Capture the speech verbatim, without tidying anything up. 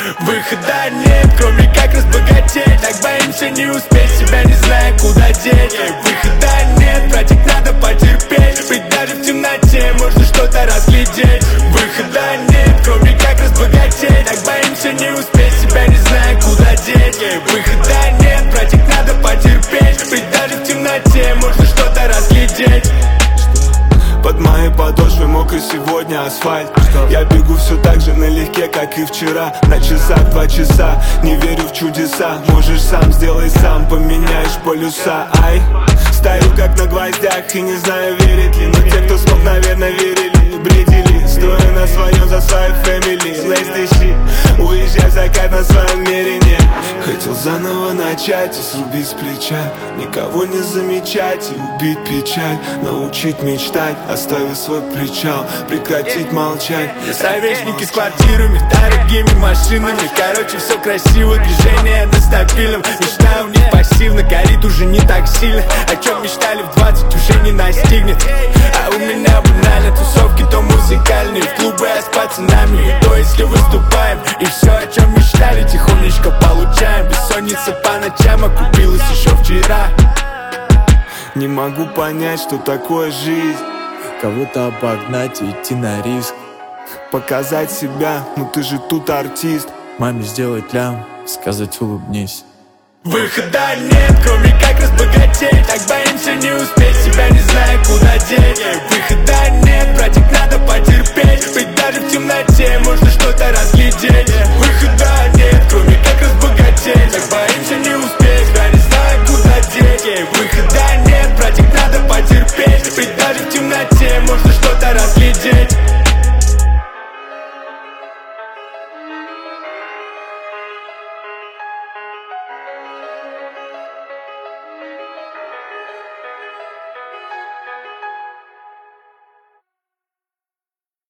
Выхода нет, кроме как разбогатеть. Так боимся не успеть, себя не зная куда деть. Выхода нет, братик, надо потерпеть. Ведь даже в темноте можно что-то разглядеть. Выхода нет, кроме как разбогатеть. Так боимся не успеть, себя не зная куда деть. Выхода нет, братик, надо потерпеть. Ведь даже в темноте можно что-то разглядеть. Под моей подошвой мокрый сегодня асфальт. Я бегу все так же налегке, как и вчера. На часах два часа, не верю в чудеса. Можешь сам, сделай сам, поменяешь полюса. Ай, стою как на гвоздях и не знаю, верит ли. Но те, кто смог, наверное, верили, бредили. Стоя на своем за свою фэмили. Лейстейши, уезжай в закат на своем мерине. Хотел заново начать и срубить с плеча. Никого не замечать и убить печаль. Научить мечтать, оставив свой причал. Прекратить молчать. Советники с квартирами, дорогими машинами. Короче, все красиво, движение на стабильном. Мечта у них пассивно, горит уже не так сильно. О чем мечтали в двадцать уже не настигнет. А у меня банально тусовки то музыкальные. В клубы, а с пацанами, то если выступаем. И все, о чем мечтали, тихонечко получаем. Бессонница по ночам окупилась еще вчера. Не могу понять, что такое жизнь. Кого-то обогнать и идти на риск. Показать себя, ну ты же тут артист. Маме сделать лям, сказать улыбнись. Выхода нет, кроме как разбогатеть. Так боимся не успеть, себя не зная куда деть. Выхода нет, братик, надо потерпеть. Ведь даже в темноте можно что-то разглядеть. Выхода нет, кроме как разбогатеть. Так боимся не успеть, себя не зная куда деть. Выхода нет, братик, надо потерпеть. Ведь даже в темноте можно